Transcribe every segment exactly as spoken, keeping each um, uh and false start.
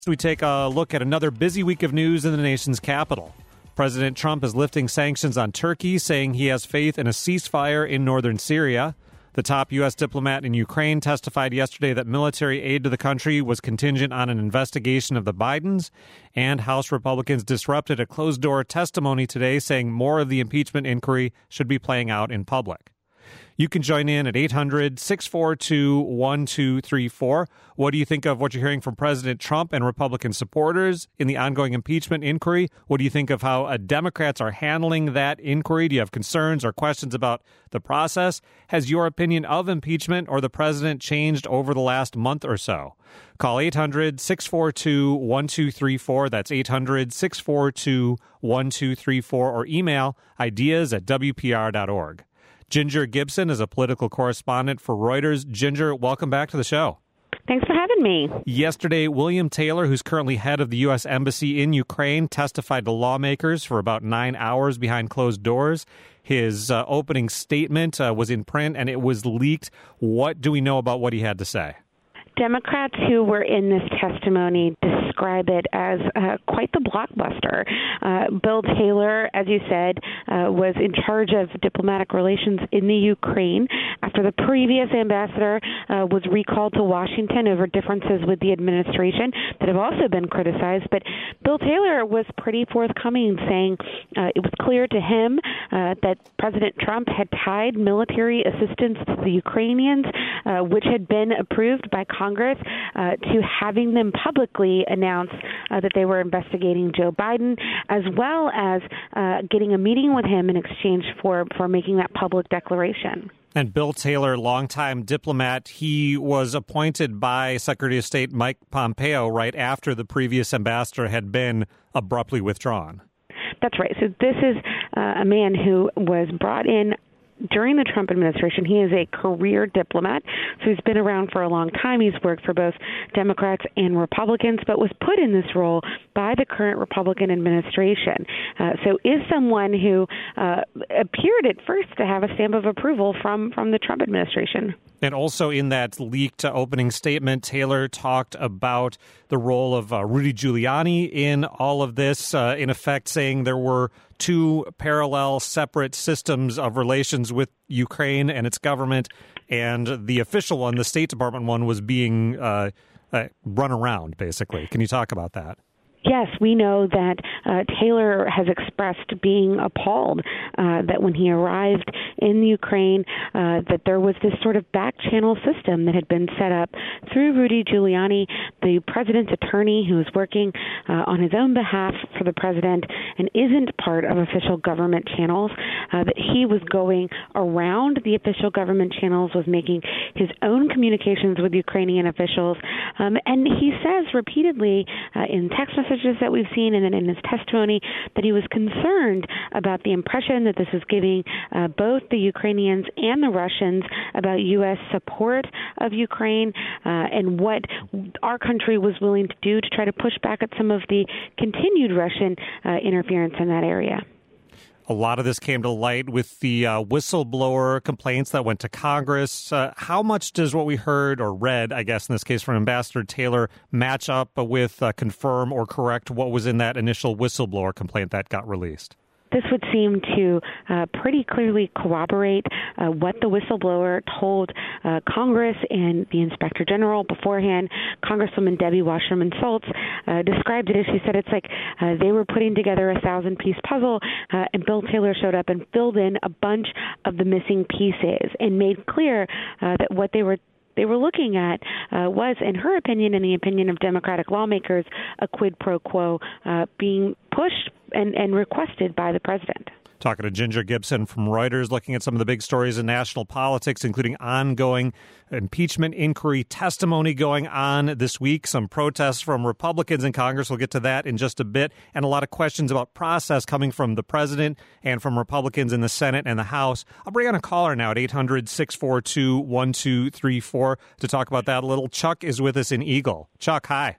So we take a look at another busy week of news in the nation's capital. President Trump is lifting sanctions on Turkey, saying he has faith in a ceasefire in northern Syria. The top U S diplomat in Ukraine testified yesterday that military aid to the country was contingent on an investigation of the Bidens. And House Republicans disrupted a closed-door testimony today, saying more of the impeachment inquiry should be playing out in public. You can join in at eight hundred, six four two, one two three four. What do you think of what you're hearing from President Trump and Republican supporters in the ongoing impeachment inquiry? What do you think of how uh, Democrats are handling that inquiry? Do you have concerns or questions about the process? Has your opinion of impeachment or the president changed over the last month or so? Call eight hundred, six four two, one two three four. That's eight hundred, six four two, one two three four, or email ideas at w p r dot org. Ginger Gibson is a political correspondent for Reuters. Ginger, welcome back to the show. Thanks for having me. Yesterday, William Taylor, who's currently head of the U S Embassy in Ukraine, testified to lawmakers for about nine hours behind closed doors. His uh, opening statement uh, was in print, and it was leaked. What do we know about what he had to say? Democrats who were in this testimony describe it as uh, quite the blockbuster. Uh, Bill Taylor, as you said, uh, was in charge of diplomatic relations in the Ukraine after the previous ambassador uh, was recalled to Washington over differences with the administration that have also been criticized. But Bill Taylor was pretty forthcoming, saying uh, it was clear to him uh, that President Trump had tied military assistance to the Ukrainians, uh, which had been approved by Congress, uh, to having them publicly announce uh, that they were investigating Joe Biden, as well as uh, getting a meeting with him in exchange for, for making that public declaration. And Bill Taylor, longtime diplomat, he was appointed by Secretary of State Mike Pompeo right after the previous ambassador had been abruptly withdrawn. That's right. So this is uh, a man who was brought in during the Trump administration. He is a career diplomat, so he's been around for a long time. He's worked for both Democrats and Republicans, but was put in this role by the current Republican administration. Uh, so is someone who uh, appeared at first to have a stamp of approval from, from the Trump administration. And also in that leaked uh, opening statement, Taylor talked about the role of uh, Rudy Giuliani in all of this, uh, in effect saying there were two parallel, separate systems of relations with Ukraine and its government, and the official one, the State Department one, was being uh, uh, run around, basically. Can you talk about that? Yes, we know that uh, Taylor has expressed being appalled uh, that when he arrived in Ukraine, uh, that there was this sort of back channel system that had been set up through Rudy Giuliani, the president's attorney who is working uh, on his own behalf for the president and isn't part of official government channels, uh, that he was going around the official government channels, was making his own communications with Ukrainian officials. Um, and he says repeatedly uh, in text messages that we've seen and then in his testimony that he was concerned about the impression that this is giving uh, both the Ukrainians and the Russians about U S support of Ukraine uh, and what our country was willing to do to try to push back at some of the continued Russian uh, interference in that area. A lot of this came to light with the uh, whistleblower complaints that went to Congress. Uh, how much does what we heard or read, I guess in this case from Ambassador Taylor, match up with, uh, confirm or correct what was in that initial whistleblower complaint that got released? This would seem to uh, pretty clearly corroborate uh, what the whistleblower told uh, Congress and the Inspector General beforehand. Congresswoman Debbie Wasserman Schultz uh, described it as, she said, it's like uh, they were putting together a thousand-piece puzzle, uh, and Bill Taylor showed up and filled in a bunch of the missing pieces and made clear uh, that what they were they were looking at uh, was, in her opinion and the opinion of Democratic lawmakers, a quid pro quo uh, being pushed and, and requested by the president. Talking to Ginger Gibson from Reuters, looking at some of the big stories in national politics, including ongoing impeachment inquiry testimony going on this week, some protests from Republicans in Congress. We'll get to that in just a bit, and a lot of questions about process coming from the president and from Republicans in the Senate and the House. I'll bring on a caller now at eight hundred, six four two, one two three four to talk about that a little. Chuck is with us in Eagle. Chuck, hi.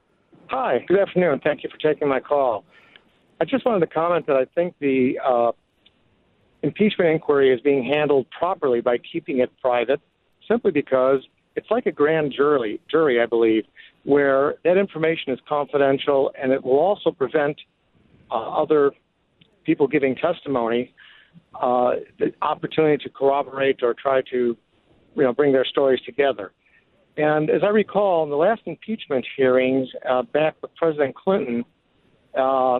Hi, good afternoon. Thank you for taking my call. I just wanted to comment that I think the uh, impeachment inquiry is being handled properly by keeping it private, simply because it's like a grand jury, jury, I believe, where that information is confidential, and it will also prevent uh, other people giving testimony uh, the opportunity to corroborate or try to, you know, bring their stories together. And as I recall, in the last impeachment hearings uh, back with President Clinton, uh,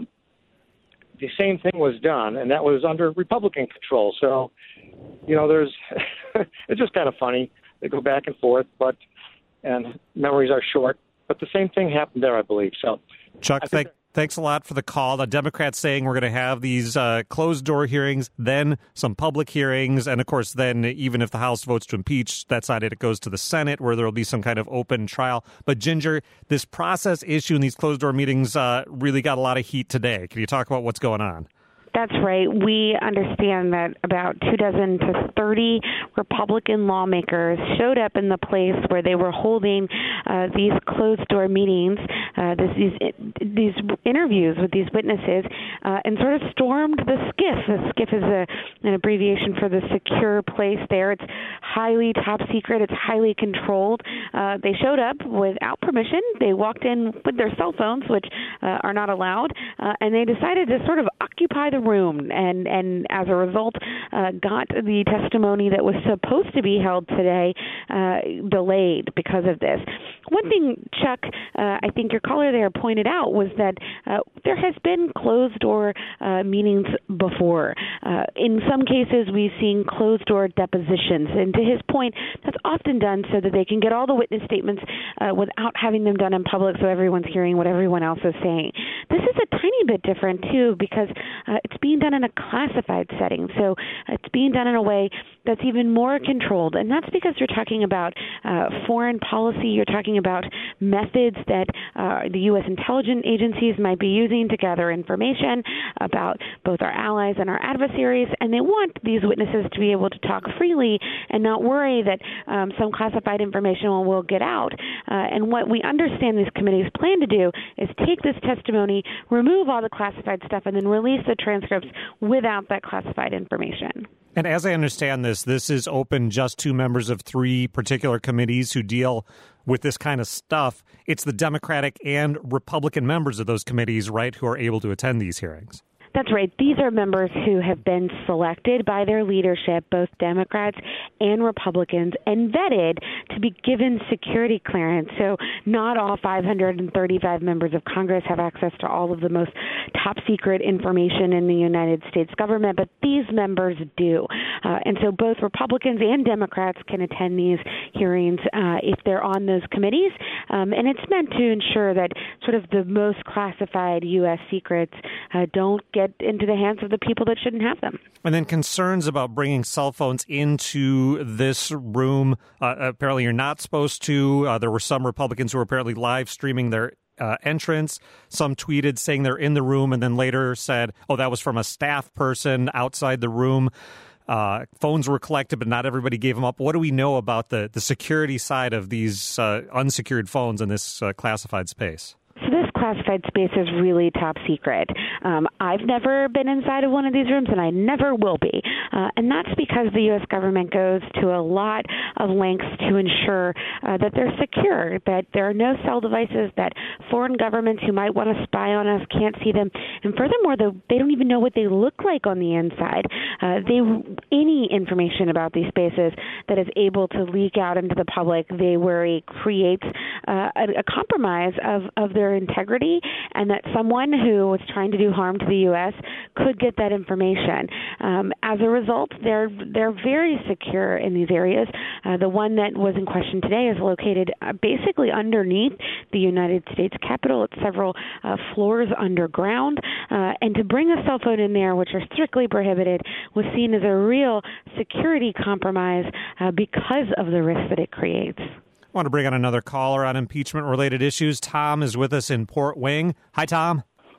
the same thing was done, and that was under Republican control. So, you know, there's it's just kind of funny. They go back and forth, but and memories are short. But the same thing happened there, I believe. So, Chuck, thank, thanks a lot for the call. The Democrats saying we're going to have these uh, closed-door hearings, then some public hearings, and, of course, then even if the House votes to impeach, that's not it. It goes to the Senate where there will be some kind of open trial. But, Ginger, this process issue in these closed-door meetings uh, really got a lot of heat today. Can you talk about what's going on? That's right. We understand that about two dozen to thirty Republican lawmakers showed up in the place where they were holding uh, these closed-door meetings, uh, this, these these interviews with these witnesses, uh, and sort of stormed the SCIF. The SCIF is a, an abbreviation for the secure place there. It's highly top secret. It's highly controlled. Uh, they showed up without permission. They walked in with their cell phones, which uh, are not allowed, uh, and they decided to sort of occupy the room, and, and as a result, uh, got the testimony that was supposed to be held today uh, delayed because of this. One thing, Chuck, uh, I think your caller there pointed out was that uh, there has been closed-door uh, meetings before. Uh, in some cases, we've seen closed-door depositions, and to his point, that's often done so that they can get all the witness statements uh, without having them done in public so everyone's hearing what everyone else is saying. This is a tiny bit different, too, because uh, it's being done in a classified setting, so it's being done in a way that's even more controlled, and that's because you're talking about uh, foreign policy, you're talking about methods that uh, the U S intelligence agencies might be using to gather information about both our allies and our adversaries, and they want these witnesses to be able to talk freely and not worry that um, some classified information will, will get out. Uh, and what we understand these committees plan to do is take this testimony, remove all the classified stuff, and then release the transcripts without that classified information. And as I understand this, this is open just to members of three particular committees who deal with this kind of stuff. It's the Democratic and Republican members of those committees, right, who are able to attend these hearings. That's right. These are members who have been selected by their leadership, both Democrats and Republicans, and vetted to be given security clearance. So not all five hundred thirty-five members of Congress have access to all of the most top secret information in the United States government, but these members do. Uh, and so both Republicans and Democrats can attend these hearings uh, if they're on those committees. Um, and it's meant to ensure that sort of the most classified U S secrets uh, don't get into the hands of the people that shouldn't have them. And then concerns about bringing cell phones into this room. Uh, apparently you're not supposed to. Uh, there were some Republicans who were apparently live streaming their uh, entrance. Some tweeted saying they're in the room and then later said, oh, that was from a staff person outside the room. Uh, phones were collected, but not everybody gave them up. What do we know about the, the security side of these uh, unsecured phones in this uh, classified space? So this classified space is really top secret. Um, I've never been inside of one of these rooms, and I never will be. Uh, and that's because the U S government goes to a lot of lengths to ensure uh, that they're secure, that there are no cell devices, that foreign governments who might want to spy on us can't see them. And furthermore, the, they don't even know what they look like on the inside. Uh, they any information about these spaces that is able to leak out into the public, they worry creates uh, a, a compromise of, of their integrity, and that someone who was trying to do harm to the U S could get that information. Um, as a result, they're they're very secure in these areas. Uh, the one that was in question today is located uh, basically underneath the United States Capitol. It's several uh, floors underground, uh, and to bring a cell phone in there, which are strictly prohibited, was seen as a real security compromise uh, because of the risk that it creates. I want to bring on another caller on impeachment-related issues. Tom is with us in Port Wing. Hi, Tom.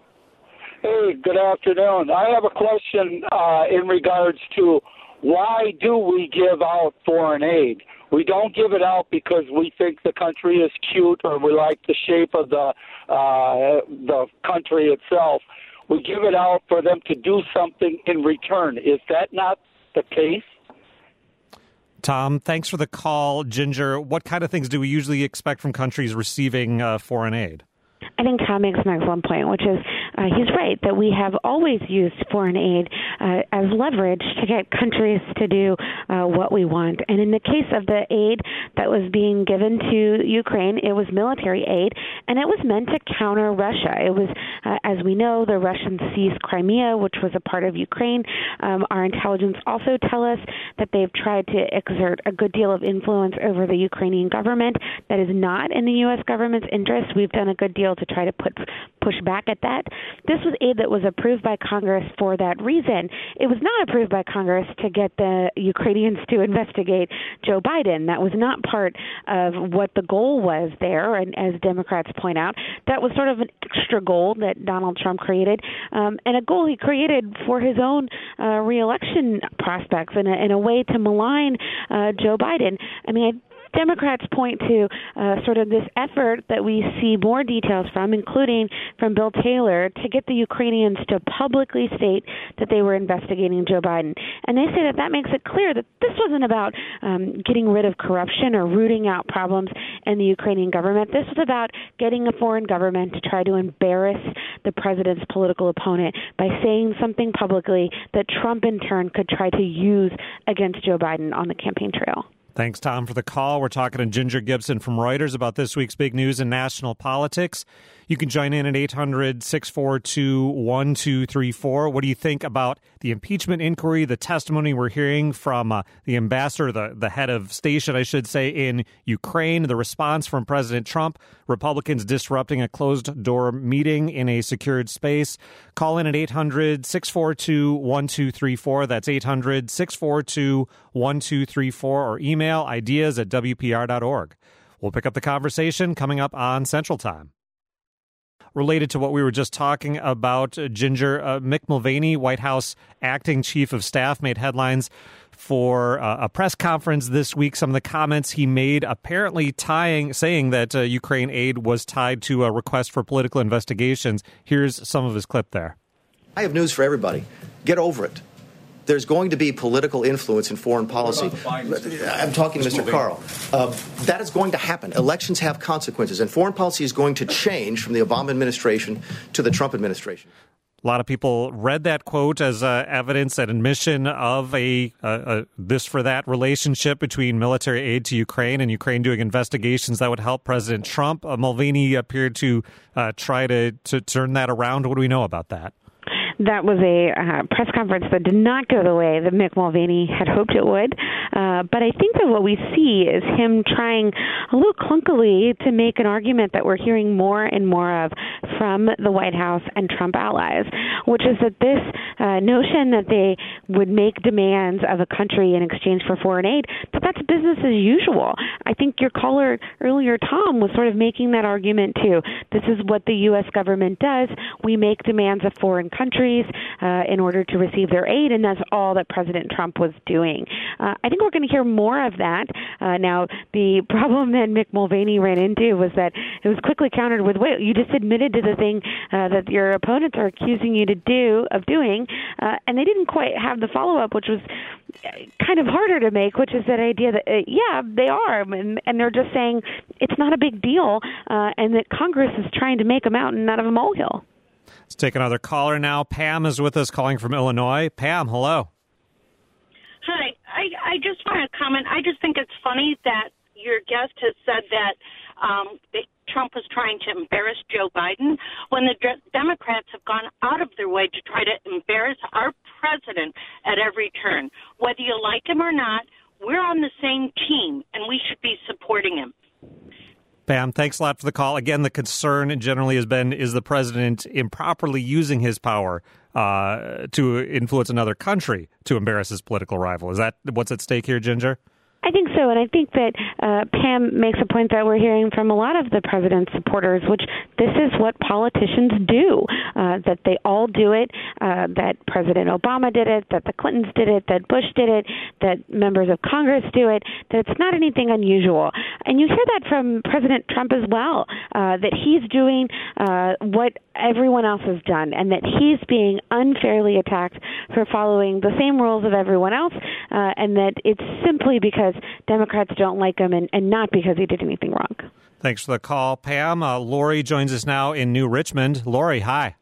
Hey, good afternoon. I have a question uh, in regards to why do we give out foreign aid? We don't give it out because we think the country is cute or we like the shape of the uh, the country itself. We give it out for them to do something in return. Is that not the case? Tom, thanks for the call. Ginger, what kind of things do we usually expect from countries receiving uh, foreign aid? I think Tom makes an excellent point, which is uh, he's right that we have always used foreign aid uh, as leverage to get countries to do uh, what we want. And in the case of the aid that was being given to Ukraine, it was military aid, and it was meant to counter Russia. It was, uh, as we know, the Russians seized Crimea, which was a part of Ukraine. Um, our intelligence also tell us that they've tried to exert a good deal of influence over the Ukrainian government. That is not in the U S government's interest. We've done a good deal to try to put push back at that. This was aid that was approved by Congress for that reason. It was not approved by Congress to get the Ukrainians to investigate Joe Biden. That was not part of what the goal was there, and as Democrats point out, that was sort of an extra goal that Donald Trump created, um, and a goal he created for his own uh, reelection prospects in a, in a way to malign uh, Joe Biden. I mean, I Democrats point to uh, sort of this effort that we see more details from, including from Bill Taylor, to get the Ukrainians to publicly state that they were investigating Joe Biden. And they say that that makes it clear that this wasn't about um, getting rid of corruption or rooting out problems in the Ukrainian government. This was about getting a foreign government to try to embarrass the president's political opponent by saying something publicly that Trump in turn could try to use against Joe Biden on the campaign trail. Thanks, Tom, for the call. We're talking to Ginger Gibson from Reuters about this week's big news in national politics. You can join in at eight hundred, six four two, one two three four. What do you think about the impeachment inquiry, the testimony we're hearing from uh, the ambassador, the, the head of station, I should say, in Ukraine, the response from President Trump, Republicans disrupting a closed-door meeting in a secured space? Call in at eight hundred, six four two, one two three four. That's eight hundred, six four two, one two three four, or email ideas at W P R dot org. We'll pick up the conversation coming up on Central Time. Related to what we were just talking about, uh, Ginger, uh, Mick Mulvaney, White House acting chief of staff, made headlines for uh, a press conference this week. Some of the comments he made apparently tying, saying that uh, Ukraine aid was tied to a request for political investigations. Here's some of his clip there. I have news for everybody. Get over it. There's going to be political influence in foreign policy. I'm talking to Mister Carl. Uh, that is going to happen. Elections have consequences, and foreign policy is going to change from the Obama administration to the Trump administration. A lot of people read that quote as uh, evidence, an admission of a, uh, a this for that relationship between military aid to Ukraine and Ukraine doing investigations that would help President Trump. Uh, Mulvaney appeared to uh, try to, to turn that around. What do we know about that? That was a uh, press conference that did not go the way that Mick Mulvaney had hoped it would. Uh, but I think that what we see is him trying a little clunkily to make an argument that we're hearing more and more of from the White House and Trump allies, which is that this uh, notion that they would make demands of a country in exchange for foreign aid, that that's business as usual. I think your caller earlier, Tom, was sort of making that argument too. This is what the U S government does. We make demands of foreign countries Uh, in order to receive their aid, and that's all that President Trump was doing. Uh, I think we're going to hear more of that. Uh, now, the problem that Mick Mulvaney ran into was that it was quickly countered with, wait, you just admitted to the thing uh, that your opponents are accusing you to do of doing, uh, and they didn't quite have the follow-up, which was kind of harder to make, which is that idea that, uh, yeah, they are, and, and they're just saying it's not a big deal, uh, and that Congress is trying to make a mountain out of a molehill. Let's take another caller now. Pam is with us, calling from Illinois. Pam, hello. Hi. I, I just want to comment. I just think it's funny that your guest has said that um, Trump was trying to embarrass Joe Biden when the de- Democrats have gone out of their way to try to embarrass our president at every turn. Whether you like him or not, we're on the same team, and we should be supporting him. Pam, thanks a lot for the call. Again, the concern generally has been, is the president improperly using his power uh, to influence another country to embarrass his political rival? Is that what's at stake here, Ginger? I think so, and I think that uh, Pam makes a point that we're hearing from a lot of the president's supporters, which this is what politicians do, uh, that they all do it, uh, that President Obama did it, that the Clintons did it, that Bush did it, that members of Congress do it, that it's not anything unusual. And you hear that from President Trump as well, uh, that he's doing uh, what everyone else has done, and that he's being unfairly attacked for following the same rules of everyone else, uh, and that it's simply because Democrats don't like him and, and not because he did anything wrong. Thanks for the call, Pam. Uh, Lori joins us now in New Richmond. Lori, hi.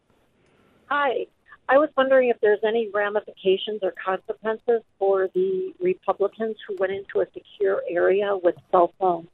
Hi. I was wondering if there's any ramifications or consequences for the Republicans who went into a secure area with cell phones.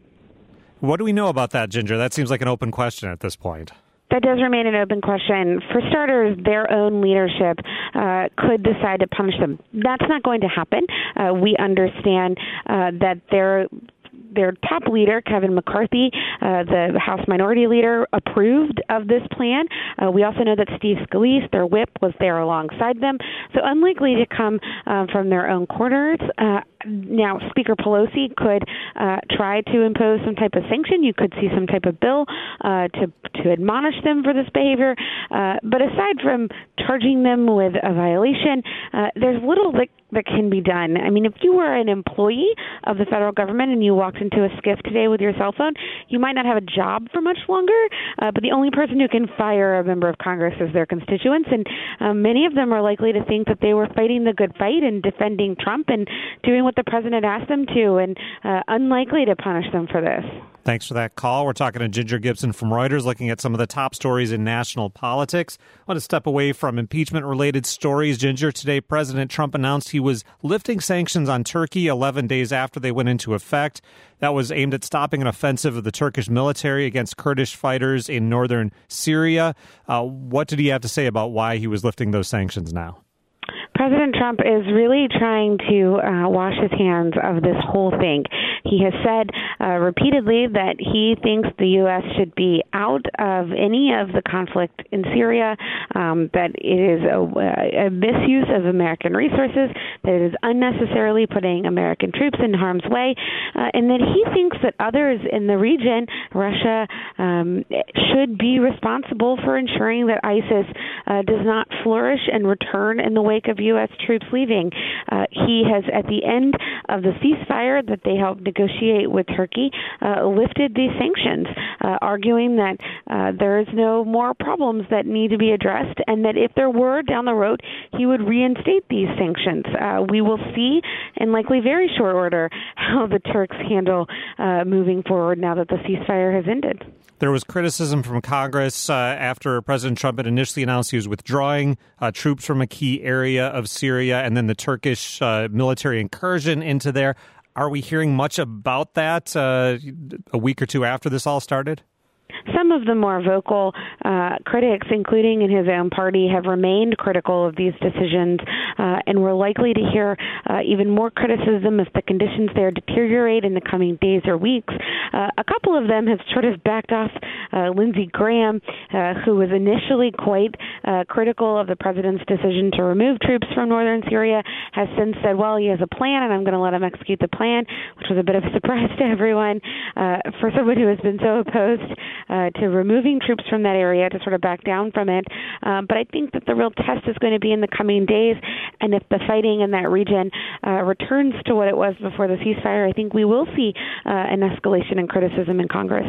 What do we know about that, Ginger? That seems like an open question at this point. That does remain an open question. For starters, their own leadership uh, could decide to punish them. That's not going to happen. Uh, we understand uh, that their their top leader, Kevin McCarthy, uh, the House Minority Leader, approved of this plan. Uh, we also know that Steve Scalise, their whip, was there alongside them. So unlikely to come uh, from their own quarters. Uh, Now, Speaker Pelosi could uh, try to impose some type of sanction. You could see some type of bill uh, to to admonish them for this behavior. Uh, but aside from charging them with a violation, uh, there's little that, that can be done. I mean, if you were an employee of the federal government and you walked into a skiff today with your cell phone, you might not have a job for much longer, uh, but the only person who can fire a member of Congress is their constituents. And um, many of them are likely to think that they were fighting the good fight and defending Trump and doing what the president asked them to, and uh, unlikely to punish them for this. Thanks for that call. We're talking to Ginger Gibson from Reuters, looking at some of the top stories in national politics. I want to step away from impeachment-related stories. Ginger, today President Trump announced he was lifting sanctions on Turkey eleven days after they went into effect. That was aimed at stopping an offensive of the Turkish military against Kurdish fighters in northern Syria. Uh, what did he have to say about why he was lifting those sanctions now? President Trump is really trying to uh, wash his hands of this whole thing. He has said uh, repeatedly that he thinks the U S should be out of any of the conflict in Syria, um, that it is a, a misuse of American resources, that it is unnecessarily putting American troops in harm's way, uh, and that he thinks that others in the region, Russia, um, should be responsible for ensuring that ISIS uh, does not flourish and return in the wake of U S troops leaving. Uh, he has, at the end of the ceasefire that they helped negotiate with Turkey, uh, lifted these sanctions, uh, arguing that uh, there is no more problems that need to be addressed, and that if there were down the road, he would reinstate these sanctions. Uh, we will see, in likely very short order, how the Turks handle uh, moving forward now that the ceasefire has ended. There was criticism from Congress uh, after President Trump had initially announced he was withdrawing uh, troops from a key area of Syria and then the Turkish uh, military incursion into there. Are we hearing much about that uh, a week or two after this all started? Some of the more vocal uh, critics, including in his own party, have remained critical of these decisions, uh, and we're likely to hear uh, even more criticism if the conditions there deteriorate in the coming days or weeks. Uh, a couple of them have sort of backed off. Uh, Lindsey Graham, uh, who was initially quite uh, critical of the president's decision to remove troops from northern Syria, has since said, well, he has a plan, and I'm going to let him execute the plan, which was a bit of a surprise to everyone. Uh, for someone who has been so opposed Uh, to removing troops from that area, to sort of back down from it. Um, but I think that the real test is going to be in the coming days. And if the fighting in that region uh, returns to what it was before the ceasefire, I think we will see uh, an escalation in criticism in Congress.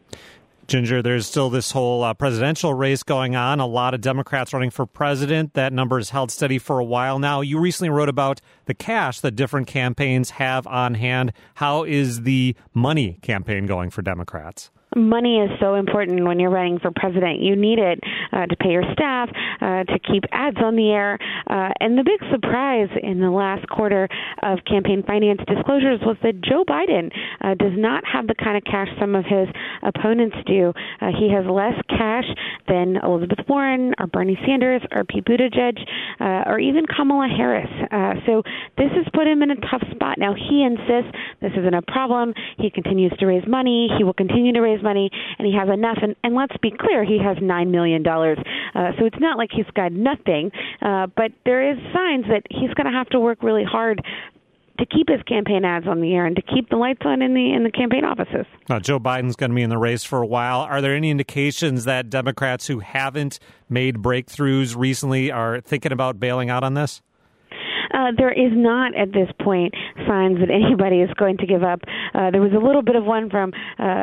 Ginger, there's still this whole uh, presidential race going on. A lot of Democrats running for president. That number has held steady for a while now. You recently wrote about the cash that different campaigns have on hand. How is the money campaign going for Democrats? Money is so important when you're running for president. You need it uh, to pay your staff, uh, to keep ads on the air. Uh, and the big surprise in the last quarter of campaign finance disclosures was that Joe Biden uh, does not have the kind of cash some of his opponents do. Uh, he has less cash than Elizabeth Warren or Bernie Sanders or Pete Buttigieg uh, or even Kamala Harris. Uh, so this has put him in a tough spot. Now, he insists this isn't a problem. He continues to raise money. He will continue to raise money, and he has enough. And, and let's be clear, he has nine million dollars. Uh, so it's not like he's got nothing, uh, but there is signs that he's going to have to work really hard to keep his campaign ads on the air and to keep the lights on in the in the campaign offices. Now, Joe Biden's going to be in the race for a while. Are there any indications that Democrats who haven't made breakthroughs recently are thinking about bailing out on this? Uh, there is not, at this point, signs that anybody is going to give up. Uh, there was a little bit of one from uh,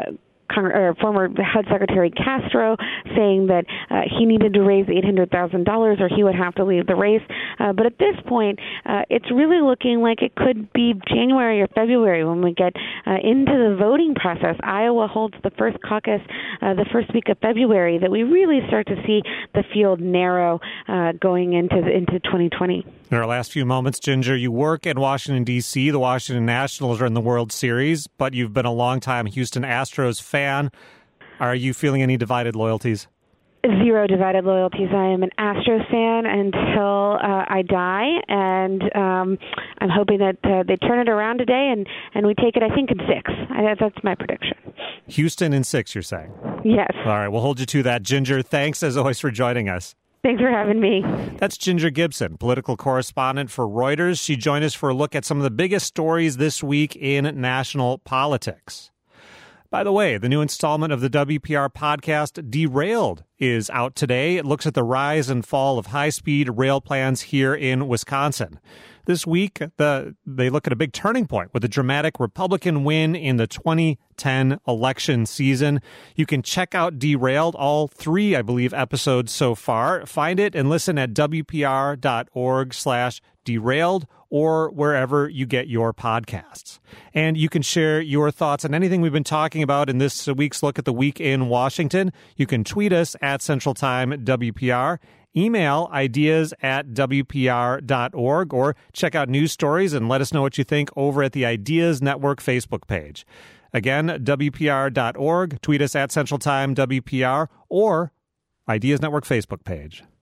Cong- or former H U D Secretary Castro saying that uh, he needed to raise eight hundred thousand dollars or he would have to leave the race. Uh, but at this point, uh, it's really looking like it could be January or February when we get uh, into the voting process. Iowa holds the first caucus uh, the first week of February, that we really start to see the field narrow uh, going into the, into twenty twenty. In our last few moments, Ginger, you work in Washington, D C. The Washington Nationals are in the World Series, but you've been a longtime Houston Astros fan. Are you feeling any divided loyalties? Zero divided loyalties. I am an Astros fan until uh, I die, and um, I'm hoping that uh, they turn it around today, and, and we take it, I think, in six. I, that's my prediction. Houston in six, you're saying? Yes. All right, we'll hold you to that. Ginger, thanks as always for joining us. Thanks for having me. That's Ginger Gibson, political correspondent for Reuters. She joined us for a look at some of the biggest stories this week in national politics. By the way, the new installment of the W P R podcast, Derailed, is out today. It looks at the rise and fall of high-speed rail plans here in Wisconsin. This week, the, they look at a big turning point with a dramatic Republican win in the twenty ten election season. You can check out Derailed, all three, I believe, episodes so far. Find it and listen at wpr.org slash derailed or wherever you get your podcasts. And you can share your thoughts on anything we've been talking about in this week's Look at the Week in Washington. You can tweet us at Central Time W P R. Email ideas at W P R dot org or check out news stories and let us know what you think over at the Ideas Network Facebook page. Again, W P R dot org, tweet us at Central Time W P R or Ideas Network Facebook page.